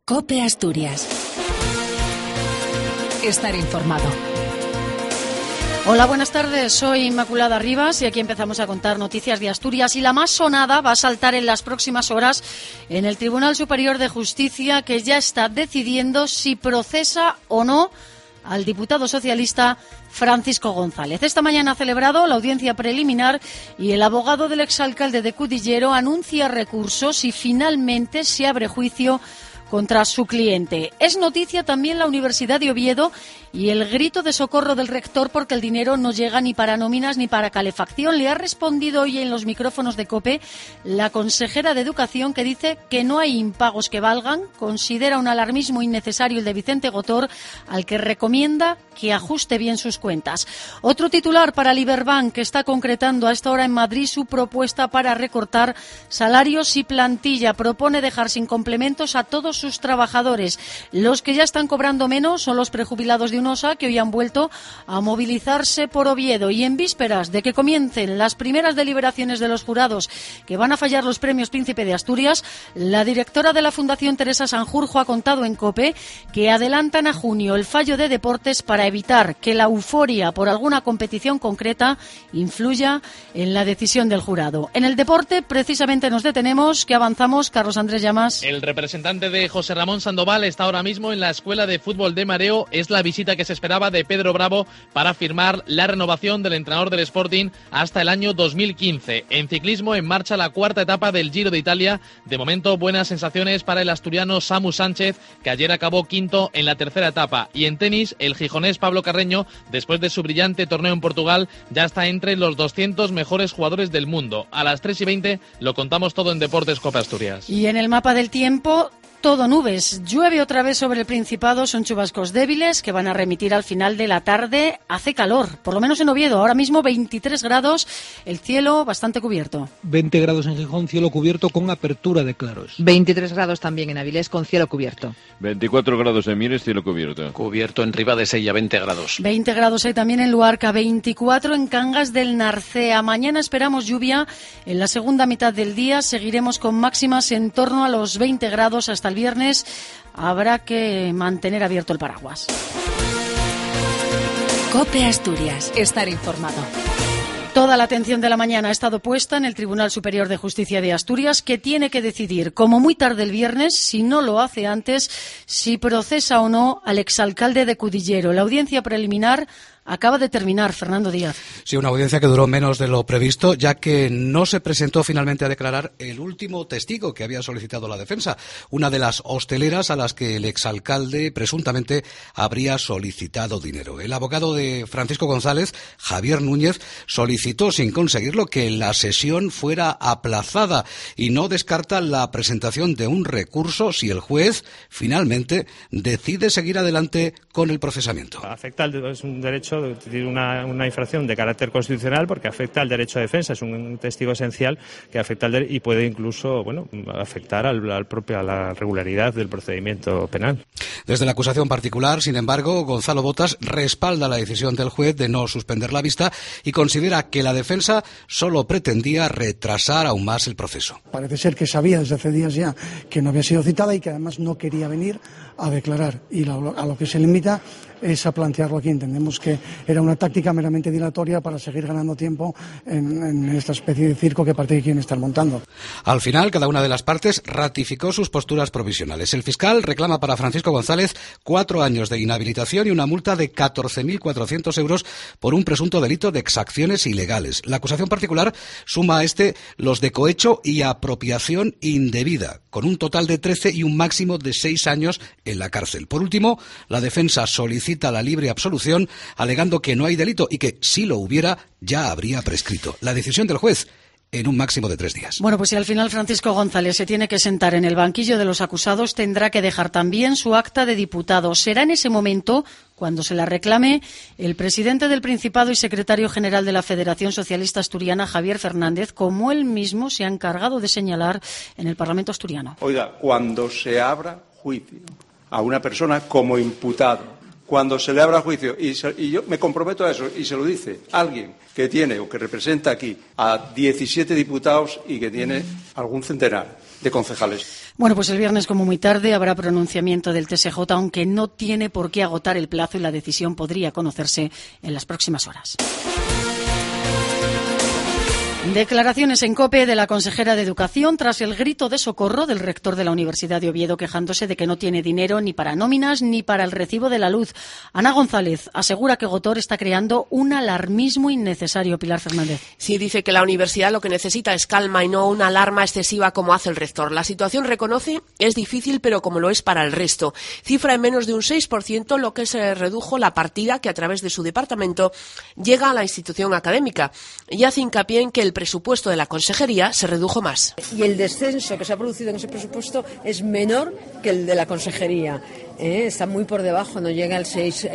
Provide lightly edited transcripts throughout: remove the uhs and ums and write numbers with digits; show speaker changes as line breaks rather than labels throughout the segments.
COPE Asturias. Estar informado.
Hola, buenas tardes. Soy Inmaculada Rivas y aquí empezamos a contar noticias de Asturias. Y la más sonada va a saltar en las próximas horas en el Tribunal Superior de Justicia, que ya está decidiendo si procesa o no al diputado socialista Francisco González. Esta mañana ha celebrado la audiencia preliminar y el abogado del exalcalde de Cudillero anuncia recursos si finalmente se abre juicio contra su cliente. Es noticia también la Universidad de Oviedo y el grito de socorro del rector porque el dinero no llega ni para nóminas ni para calefacción. Le ha respondido hoy en los micrófonos de COPE la consejera de Educación, que dice que no hay impagos que valgan. Considera un alarmismo innecesario el de Vicente Gotor, al que recomienda que ajuste bien sus cuentas. Otro titular para el Iberbank, que está concretando a esta hora en Madrid su propuesta para recortar salarios y plantilla. Propone dejar sin complementos a todos sus trabajadores. Los que ya están cobrando menos son los prejubilados de UNOSA, que hoy han vuelto a movilizarse por Oviedo. Y en vísperas de que comiencen las primeras deliberaciones de los jurados que van a fallar los premios Príncipe de Asturias, la directora de la Fundación, Teresa Sanjurjo, ha contado en COPE que adelantan a junio el fallo de deportes para evitar que la euforia por alguna competición concreta influya en la decisión del jurado. En el deporte, precisamente, nos detenemos. ¿Qué avanzamos, Carlos Andrés Llamas?
El representante de José Ramón Sandoval está ahora mismo en la Escuela de Fútbol de Mareo. Es la visita que se esperaba de Pedro Bravo para firmar la renovación del entrenador del Sporting hasta el año 2015. En ciclismo, en marcha la cuarta etapa del Giro de Italia. De momento, buenas sensaciones para el asturiano Samu Sánchez, que ayer acabó quinto en la tercera etapa. Y en tenis, el gijonés Pablo Carreño, después de su brillante torneo en Portugal, ya está entre los 200 mejores jugadores del mundo. A las 3:20 lo contamos todo en Deportes COPE Asturias.
Y en el mapa del tiempo, todo nubes. Llueve otra vez sobre el Principado, son chubascos débiles que van a remitir al final de la tarde. Hace calor, por lo menos en Oviedo, ahora mismo 23 grados, el cielo bastante cubierto.
20 grados en Gijón, cielo cubierto con apertura de claros.
23 grados también en Avilés, con cielo cubierto.
24 grados en Mieres, cielo cubierto.
Cubierto en Ribadesella, 20 grados.
20 grados hay también en Luarca, 24 en Cangas del Narcea. Mañana esperamos lluvia en la segunda mitad del día. Seguiremos con máximas en torno a los 20 grados hasta el viernes. Habrá que mantener abierto el paraguas.
COPE Asturias. Estar informado.
Toda la atención de la mañana ha estado puesta en el Tribunal Superior de Justicia de Asturias, que tiene que decidir, como muy tarde el viernes, si no lo hace antes, si procesa o no al exalcalde de Cudillero. La audiencia preliminar acaba de terminar, Fernando Díaz.
Sí, una audiencia que duró menos de lo previsto, ya que no se presentó finalmente a declarar el último testigo que había solicitado la defensa, una de las hosteleras a las que el exalcalde presuntamente habría solicitado dinero. El abogado de Francisco González, Javier Núñez, solicitó sin conseguirlo que la sesión fuera aplazada y no descarta la presentación de un recurso si el juez finalmente decide seguir adelante con el procesamiento.
Es un derecho, una infracción de carácter constitucional porque afecta al derecho a defensa, es un testigo esencial que afecta al y puede incluso afectar a la regularidad del procedimiento penal.
Desde la acusación particular, sin embargo, Gonzalo Botas respalda la decisión del juez de no suspender la vista y considera que la defensa solo pretendía retrasar aún más el proceso.
Parece ser que sabía desde hace días ya que no había sido citada y que además no quería venir a declarar, y a lo que se limita es a plantearlo aquí. Entendemos que era una táctica meramente dilatoria para seguir ganando tiempo en esta especie de circo que parece que quieren estar montando.
Al final, cada una de las partes ratificó sus posturas provisionales. El fiscal reclama para Francisco González 4 años de inhabilitación y una multa de 14.400 euros por un presunto delito de exacciones ilegales. La acusación particular suma a los de cohecho y apropiación indebida, con un total de 13 y un máximo de 6 años en la cárcel. Por último, la defensa solicita la libre absolución, alegando que no hay delito y que, si lo hubiera, ya habría prescrito. La decisión del juez en un máximo de 3 días.
Bueno, pues si al final Francisco González se tiene que sentar en el banquillo de los acusados, tendrá que dejar también su acta de diputado. Será en ese momento cuando se la reclame el presidente del Principado y secretario general de la Federación Socialista Asturiana, Javier Fernández, como él mismo se ha encargado de señalar en el Parlamento asturiano.
Oiga, cuando se abra juicio a una persona como imputado, cuando se le abra juicio, y yo me comprometo a eso, y se lo dice alguien que tiene o que representa aquí a 17 diputados y que tiene algún centenar, de concejales.
Bueno, pues el viernes, como muy tarde, habrá pronunciamiento del TSJ, aunque no tiene por qué agotar el plazo y la decisión podría conocerse en las próximas horas. Declaraciones en COPE de la consejera de Educación tras el grito de socorro del rector de la Universidad de Oviedo quejándose de que no tiene dinero ni para nóminas ni para el recibo de la luz. Ana González asegura que Gotor está creando un alarmismo innecesario. Pilar Fernández.
Sí, dice que la universidad lo que necesita es calma y no una alarma excesiva como hace el rector. La situación, reconoce, es difícil, pero como lo es para el resto. Cifra en menos de un 6% lo que se redujo la partida que a través de su departamento llega a la institución académica. Y hace hincapié en que el presupuesto de la consejería se redujo más.
Y el descenso que se ha producido en ese presupuesto es menor que el de la consejería. Está muy por debajo, no llega al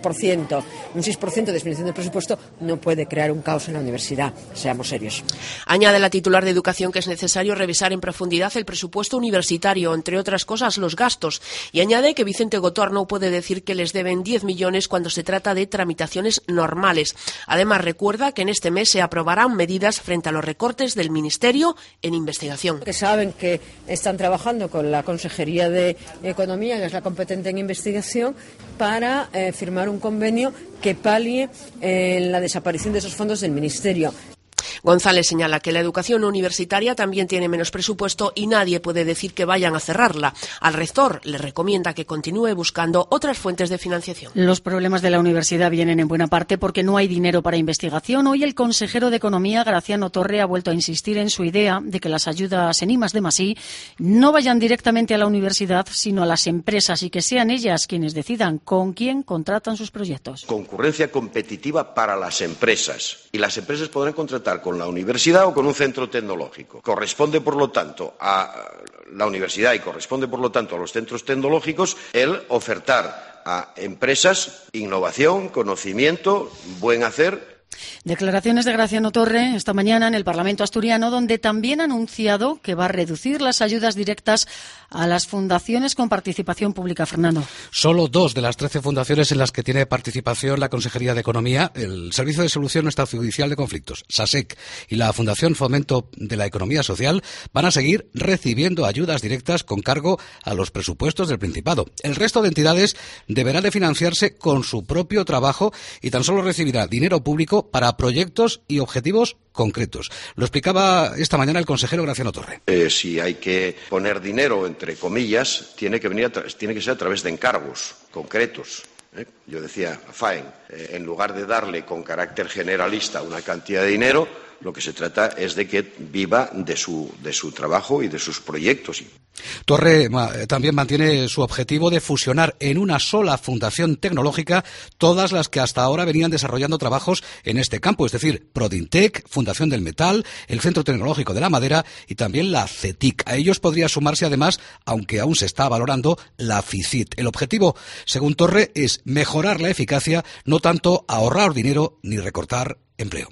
6%. Un 6% de disminución del presupuesto no puede crear un caos en la universidad, seamos serios.
Añade la titular de Educación que es necesario revisar en profundidad el presupuesto universitario, entre otras cosas los gastos, y añade que Vicente Gotor no puede decir que les deben 10 millones cuando se trata de tramitaciones normales. Además, recuerda que en este mes se aprobarán medidas frente a los recortes del Ministerio en investigación.
Que saben que están trabajando con la Consejería de Economía, que es la competente en investigación, para firmar un convenio que palie la desaparición de esos fondos del Ministerio.
González señala que la educación universitaria también tiene menos presupuesto y nadie puede decir que vayan a cerrarla. Al rector le recomienda que continúe buscando otras fuentes de financiación.
Los problemas de la universidad vienen en buena parte porque no hay dinero para investigación. Hoy el consejero de Economía, Graciano Torre, ha vuelto a insistir en su idea de que las ayudas en I+D+I no vayan directamente a la universidad, sino a las empresas y que sean ellas quienes decidan con quién contratan sus proyectos.
Concurrencia competitiva para las empresas. Y las empresas podrán contratar con la universidad o con un centro tecnológico. Corresponde, por lo tanto, a la universidad y corresponde, por lo tanto, a los centros tecnológicos el ofertar a empresas innovación, conocimiento, buen hacer.
Declaraciones de Graciano Torre esta mañana en el Parlamento asturiano, donde también ha anunciado que va a reducir las ayudas directas a las fundaciones con participación pública. Fernando.
Solo 2 de las 13 fundaciones en las que tiene participación la Consejería de Economía, el Servicio de Solución Extrajudicial de Conflictos, SASEC, y la Fundación Fomento de la Economía Social, van a seguir recibiendo ayudas directas con cargo a los presupuestos del Principado. El resto de entidades deberá de financiarse con su propio trabajo y tan solo recibirá dinero público para proyectos y objetivos concretos. Lo explicaba esta mañana el consejero Graciano Torre.
Si hay que poner dinero, entre comillas, tiene que ser a través de encargos concretos. Yo decía a FAEN, en lugar de darle con carácter generalista una cantidad de dinero, lo que se trata es de que viva de su trabajo y de sus proyectos.
Torre también mantiene su objetivo de fusionar en una sola fundación tecnológica todas las que hasta ahora venían desarrollando trabajos en este campo, es decir, Prodintec, Fundación del Metal, el Centro Tecnológico de la Madera y también la CETIC. A ellos podría sumarse además, aunque aún se está valorando, la FICIT. El objetivo, según Torre, es mejorar la eficacia, no tanto ahorrar dinero ni recortar empleo.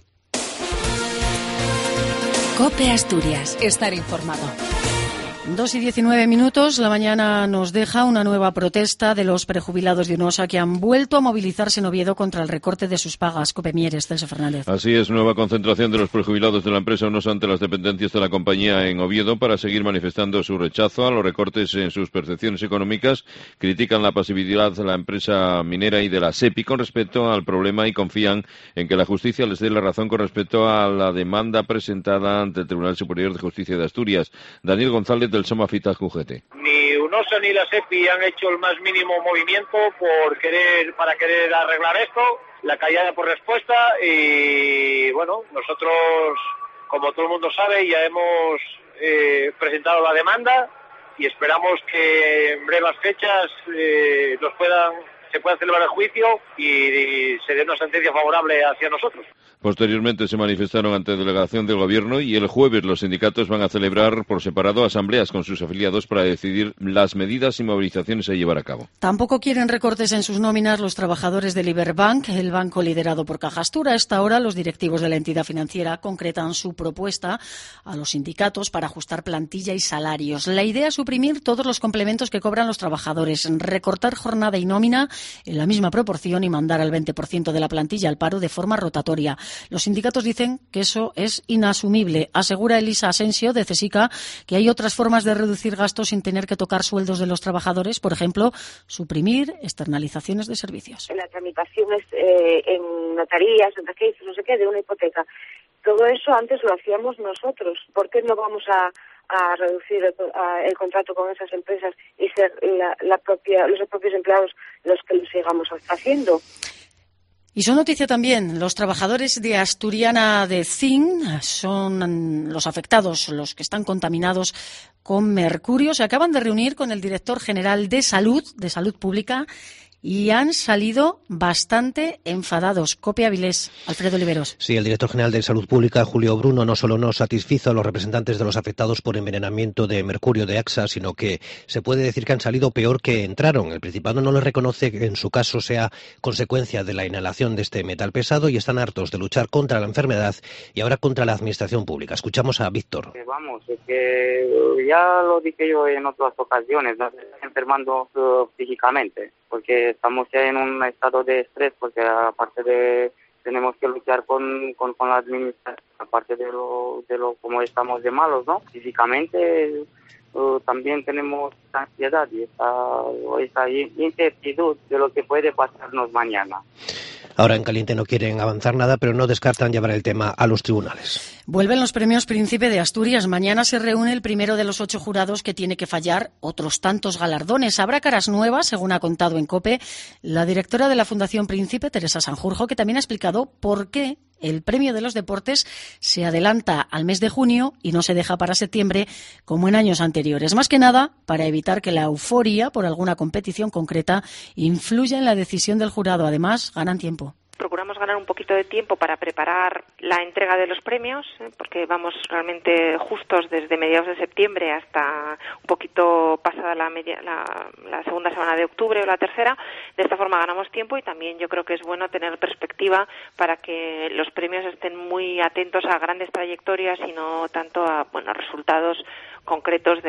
COPE Asturias. Estar informado.
2:19, la mañana nos deja una nueva protesta de los prejubilados de UNOSA que han vuelto a movilizarse en Oviedo contra el recorte de sus pagas. COPE Mieres, Celso Fernández.
Así es, nueva concentración de los prejubilados de la empresa UNOSA ante las dependencias de la compañía en Oviedo para seguir manifestando su rechazo a los recortes en sus percepciones económicas. Critican la pasividad de la empresa minera y de la SEPI con respecto al problema y confían en que la justicia les dé la razón con respecto a la demanda presentada ante el Tribunal Superior de Justicia de Asturias. Daniel González del Soma Fitas Jujete.
Ni UNOSA ni la SEPI han hecho el más mínimo movimiento para querer arreglar esto, la callada por respuesta y bueno, nosotros, como todo el mundo sabe, ya hemos presentado la demanda y esperamos que en breves fechas se pueda celebrar el juicio y se dé una sentencia favorable hacia nosotros.
Posteriormente se manifestaron ante delegación del Gobierno y el jueves los sindicatos van a celebrar por separado asambleas con sus afiliados para decidir las medidas y movilizaciones a llevar a cabo.
Tampoco quieren recortes en sus nóminas los trabajadores del Iberbank, el banco liderado por Cajastura. A esta hora los directivos de la entidad financiera concretan su propuesta a los sindicatos para ajustar plantilla y salarios. La idea es suprimir todos los complementos que cobran los trabajadores, recortar jornada y nómina en la misma proporción y mandar al 20% de la plantilla al paro de forma rotatoria. Los sindicatos dicen que eso es inasumible. Asegura Elisa Asensio, de CESICA, que hay otras formas de reducir gastos sin tener que tocar sueldos de los trabajadores, por ejemplo, suprimir externalizaciones de servicios.
En las tramitaciones en notarías, en registros, no sé qué, de una hipoteca. Todo eso antes lo hacíamos nosotros. ¿Por qué no vamos a reducir el contrato con esas empresas y ser los propios empleados los que lo sigamos haciendo?
Y son noticia también, los trabajadores de Asturiana de Zinc son los afectados, los que están contaminados con mercurio. Se acaban de reunir con el director general de Salud Pública, y han salido bastante enfadados. Copia Avilés, Alfredo Oliveros.
Sí, el director general de Salud Pública, Julio Bruno, no solo no satisfizo a los representantes de los afectados por envenenamiento de mercurio de AXA, sino que se puede decir que han salido peor que entraron. El Principado no les reconoce que en su caso sea consecuencia de la inhalación de este metal pesado y están hartos de luchar contra la enfermedad y ahora contra la administración pública. Escuchamos a Víctor.
Vamos, es que ya lo dije yo en otras ocasiones, nos están enfermando físicamente, porque estamos ya en un estado de estrés, porque aparte de tenemos que luchar con la administración, aparte de lo como estamos de malos, ¿no? Físicamente también tenemos ansiedad y esa incertidumbre de lo que puede pasarnos mañana.
Ahora en caliente no quieren avanzar nada, pero no descartan llevar el tema a los tribunales.
Vuelven los premios Príncipe de Asturias. Mañana se reúne el primero de los 8 jurados que tiene que fallar otros tantos galardones. Habrá caras nuevas, según ha contado en COPE la directora de la Fundación Príncipe, Teresa Sanjurjo, que también ha explicado por qué el premio de los deportes se adelanta al mes de junio y no se deja para septiembre como en años anteriores. Más que nada para evitar que la euforia por alguna competición concreta influya en la decisión del jurado. Además, ganan tiempo.
Procuramos ganar un poquito de tiempo para preparar la entrega de los premios, porque vamos realmente justos desde mediados de septiembre hasta un poquito pasada la segunda semana de octubre o la tercera. De esta forma ganamos tiempo y también yo creo que es bueno tener perspectiva para que los premios estén muy atentos a grandes trayectorias y no tanto a resultados concretos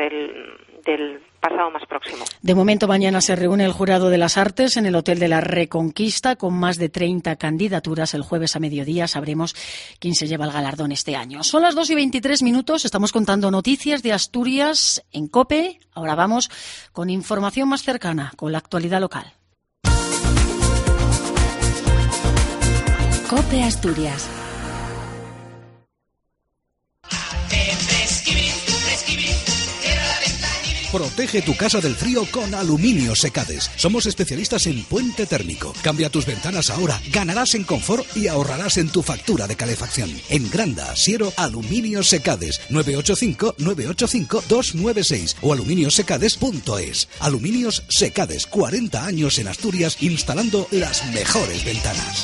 del pasado más próximo.
De momento, mañana se reúne el Jurado de las Artes en el Hotel de la Reconquista con más de 30 candidaturas. El jueves a mediodía sabremos quién se lleva el galardón este año. Son las 2:23, estamos contando noticias de Asturias en COPE. Ahora vamos con información más cercana, con la actualidad local.
COPE Asturias.
Protege tu casa del frío con Aluminios Secades. Somos especialistas en puente térmico. Cambia tus ventanas ahora, ganarás en confort y ahorrarás en tu factura de calefacción. En Granda, Siero, Aluminios Secades. 985-985-296 o aluminiosecades.es. Aluminios Secades, 40 años en Asturias instalando las mejores ventanas.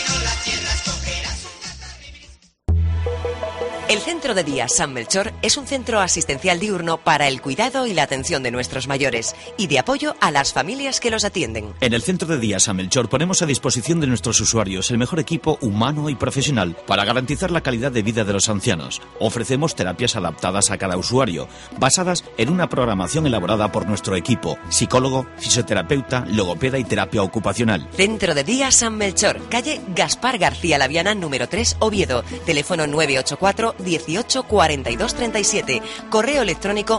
El Centro de Día San Melchor es un centro asistencial diurno para el cuidado y la atención de nuestros mayores y de apoyo a las familias que los atienden.
En el Centro de Día San Melchor ponemos a disposición de nuestros usuarios el mejor equipo humano y profesional para garantizar la calidad de vida de los ancianos. Ofrecemos terapias adaptadas a cada usuario, basadas en una programación elaborada por nuestro equipo, psicólogo, fisioterapeuta, logopeda y terapia ocupacional.
Centro de Día San Melchor, calle Gaspar García Laviana, número 3, Oviedo. Teléfono 984 18 42 37. Correo electrónico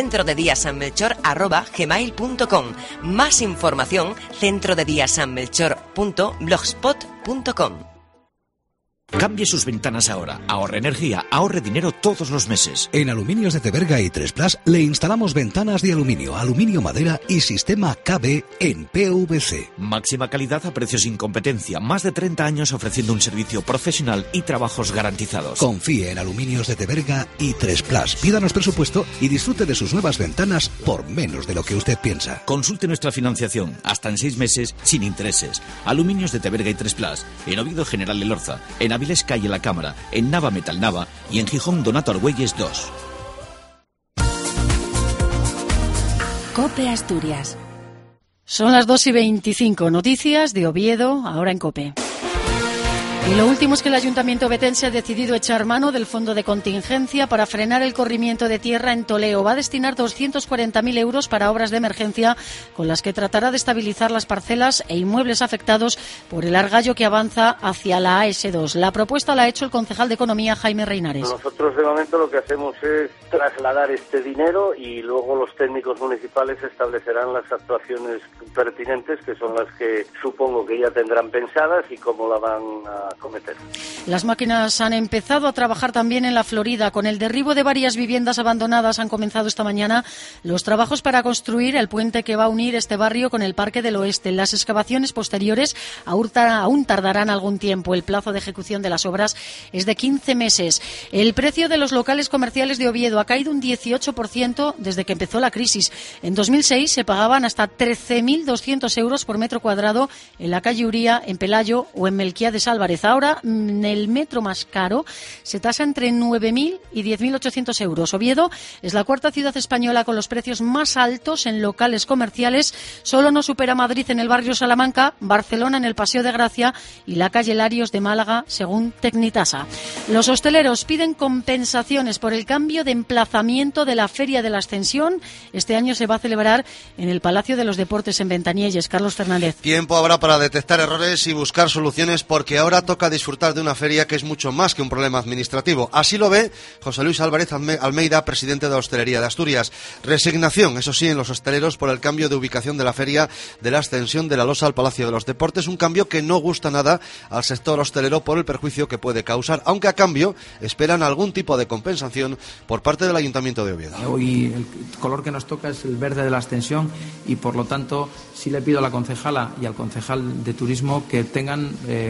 centrodediasanmelchor@gmail.com. Más información centrodediasanmelchor.blogspot.com.
Cambie sus ventanas ahora. Ahorre energía, ahorre dinero todos los meses.
En Aluminios de Teberga y 3Plus le instalamos ventanas de aluminio, aluminio madera y sistema KB en PVC.
Máxima calidad a precios sin competencia. Más de 30 años ofreciendo un servicio profesional y trabajos garantizados.
Confíe en Aluminios de Teberga y 3Plus. Pídanos presupuesto y disfrute de sus nuevas ventanas por menos de lo que usted piensa.
Consulte nuestra financiación hasta en 6 meses sin intereses. Aluminios de Teberga y 3Plus. En Oviedo, General Elorza. En Avilés, calle La Cámara, en Nava, Metal Nava y en Gijón, Donato Argüelles 2.
COPE Asturias.
Son las 2:25. Noticias de Oviedo, ahora en COPE. Y lo último es que el Ayuntamiento ovetense ha decidido echar mano del fondo de contingencia para frenar el corrimiento de tierra en Toleo. Va a destinar 240.000 euros para obras de emergencia con las que tratará de estabilizar las parcelas e inmuebles afectados por el argallo que avanza hacia la AS2. La propuesta la ha hecho el concejal de Economía, Jaime Reinares.
Nosotros de momento lo que hacemos es trasladar este dinero y luego los técnicos municipales establecerán las actuaciones pertinentes, que son las que supongo que ya tendrán pensadas y cómo la van a cometer.
Las máquinas han empezado a trabajar también en la Florida. Con el derribo de varias viviendas abandonadas han comenzado esta mañana los trabajos para construir el puente que va a unir este barrio con el Parque del Oeste. Las excavaciones posteriores aún tardarán algún tiempo. El plazo de ejecución de las obras es de 15 meses. El precio de los locales comerciales de Oviedo ha caído un 18% desde que empezó la crisis. En 2006 se pagaban hasta 13.200 euros por metro cuadrado en la calle Uría, en Pelayo o en Melquiades Álvarez. Ahora, el metro más caro se tasa entre 9.000 y 10.800 euros. Oviedo es la cuarta ciudad española con los precios más altos en locales comerciales. Solo no supera Madrid en el barrio Salamanca, Barcelona en el Paseo de Gracia y la calle Larios de Málaga, según Tecnitasa. Los hosteleros piden compensaciones por el cambio de emplazamiento de la Feria de la Ascensión. Este año se va a celebrar en el Palacio de los Deportes en Ventanielles. Carlos Fernández.
Tiempo habrá para detectar errores y buscar soluciones, porque ahora toca disfrutar de una feria que es mucho más que un problema administrativo. Así lo ve José Luis Álvarez Almeida, presidente de la Hostelería de Asturias. Resignación, eso sí, en los hosteleros por el cambio de ubicación de la Feria de la Ascensión de la Losa al Palacio de los Deportes, un cambio que no gusta nada al sector hostelero por el perjuicio que puede causar, aunque a cambio esperan algún tipo de compensación por parte del Ayuntamiento de Oviedo.
Hoy el color que nos toca es el verde de la Ascensión y por lo tanto sí le pido a la concejala y al concejal de Turismo que tengan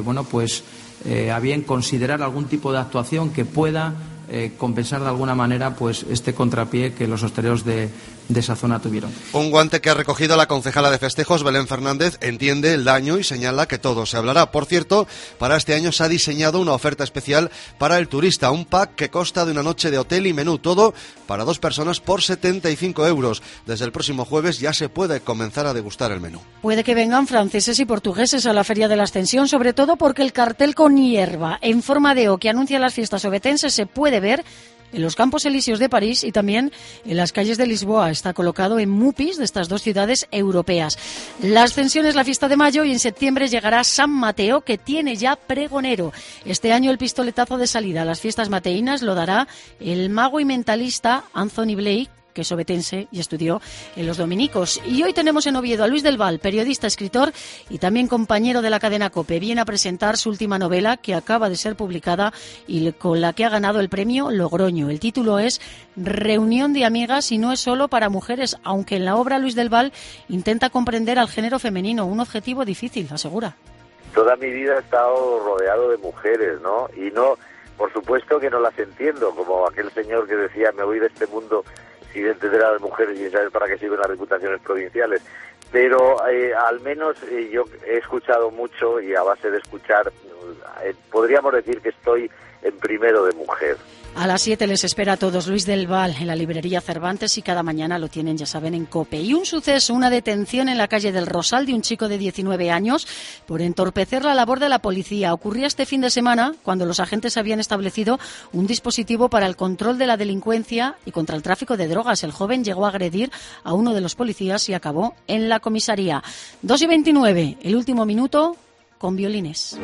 a bien considerar algún tipo de actuación que pueda compensar de alguna manera pues este contrapié que los hosteleros de esa zona tuvieron.
Un guante que ha recogido la concejala de festejos, Belén Fernández, entiende el daño y señala que todo se hablará. Por cierto, para este año se ha diseñado una oferta especial para el turista, un pack que consta de una noche de hotel y menú, todo para 2 personas por 75 euros. Desde el próximo jueves ya se puede comenzar a degustar el menú.
Puede que vengan franceses y portugueses a la Feria de la Ascensión, sobre todo porque el cartel con hierba en forma de O que anuncia las fiestas ovetenses se puede ver en los Campos Elíseos de París y también en las calles de Lisboa. Está colocado en Mupis de estas dos ciudades europeas. La Ascensión es la fiesta de mayo y en septiembre llegará San Mateo, que tiene ya pregonero. Este año el pistoletazo de salida a las fiestas mateínas lo dará el mago y mentalista Anthony Blake, que es ovetense y estudió en los dominicos. Y hoy tenemos en Oviedo a Luis del Val, periodista, escritor y también compañero de la cadena COPE. Viene a presentar su última novela, que acaba de ser publicada y con la que ha ganado el premio Logroño. El título es Reunión de amigas y no es solo para mujeres, aunque en la obra Luis del Val intenta comprender al género femenino, un objetivo difícil, asegura.
Toda mi vida he estado rodeado de mujeres, ¿no? Y no, por supuesto que no las entiendo, como aquel señor que decía, me voy de este mundo sin entender a las mujeres y saber para qué sirven las reputaciones provinciales. Pero al menos yo he escuchado mucho y a base de escuchar podríamos decir que estoy en primero de mujer.
A las 7 les espera a todos Luis del Val en la librería Cervantes y cada mañana lo tienen, ya saben, en COPE. Y un suceso, una detención en la calle del Rosal de un chico de 19 años por entorpecer la labor de la policía. Ocurría este fin de semana cuando los agentes habían establecido un dispositivo para el control de la delincuencia y contra el tráfico de drogas. El joven llegó a agredir a uno de los policías y acabó en la comisaría. 2:29, el último minuto con violines.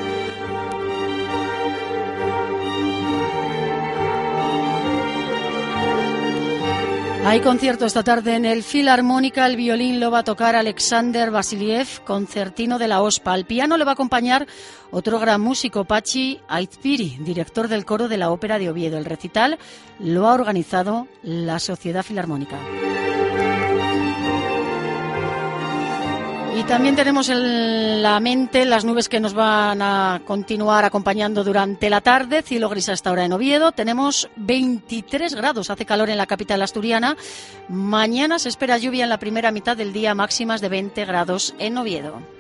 Hay concierto esta tarde en el Filarmónica. El violín lo va a tocar Alexander Vasiliev, concertino de la OSPA. Al piano le va a acompañar otro gran músico, Pachi Aizpiri, director del coro de la Ópera de Oviedo. El recital lo ha organizado la Sociedad Filarmónica. Y también tenemos en la mente las nubes que nos van a continuar acompañando durante la tarde. Cielo gris a esta hora en Oviedo. Tenemos 23 grados, hace calor en la capital asturiana. Mañana se espera lluvia en la primera mitad del día, máximas de 20 grados en Oviedo.